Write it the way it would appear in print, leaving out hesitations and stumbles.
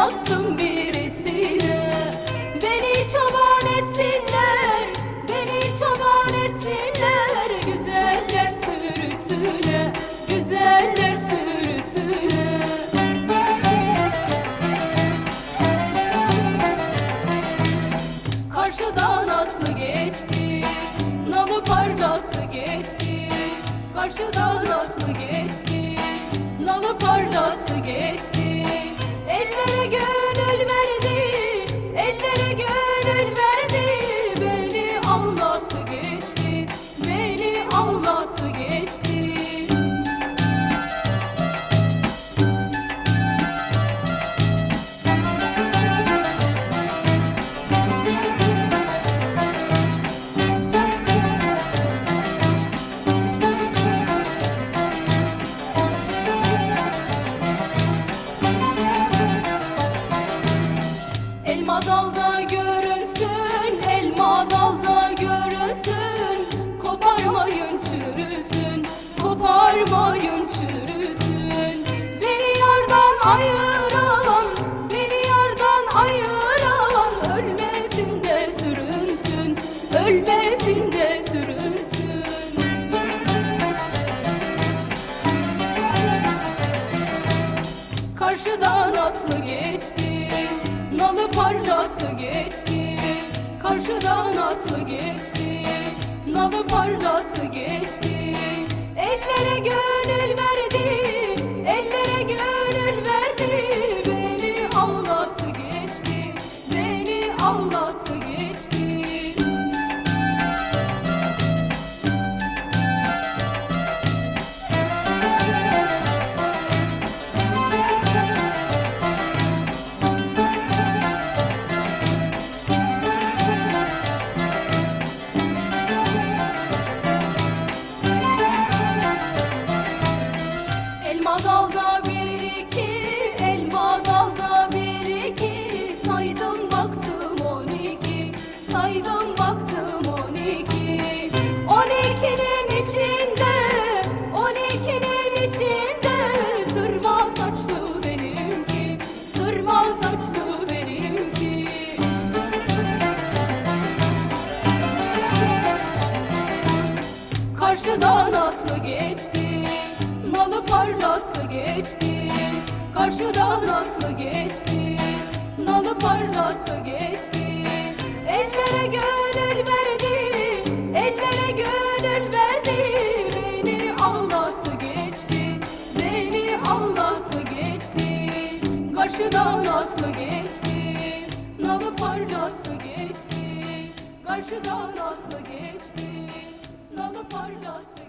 anlattım birisine. Beni çoban etsinler, beni çoban etsinler, güzeller sürüsüne, güzeller sürüsüne. Karşıdan atlı geçti, nalı parlattı geçti. Karşıdan atlı geçti, nalı parlattı geçti. Ellere gönül verdi, ellere gönül verdi. Beni anlattı geçti, beni anlattı geçti. Elma dalda görünsün, elma dalda görünsün. Koparmayın çürüsün, koparmayın çürüsün. Beni yardan ayıran, beni yardan ayıran, ölmesin de sürünsün, ölmesin de sürünsün. Karşıdan atlı geçti, nalı parlattı geçti. Karşıdan atlı geçti, nalı parlattı geçti. Ellere gönül verdi, ellere gönül verdi. Beni anlattı geçti, beni anlattı geçti. Elma dalda bir iki, elma dalda bir iki. Saydım baktım 12, saydım baktım 12. 12'nin içinde, 12'nin içinde. Sırma saçlı benimki, sırma saçlı benimki. Karşıdan atlı geçti, nalı parlattı geçti. Karşıdan atlı geçti, nalı parlattı geçti. Ellere gönül verdi, ellere gönül verdi. Beni anlattı geçti, beni anlattı geçti. Karşıdan atlı geçti, nalı parlattı geçti. Karşıdan atlı geçti, nalı parlattı.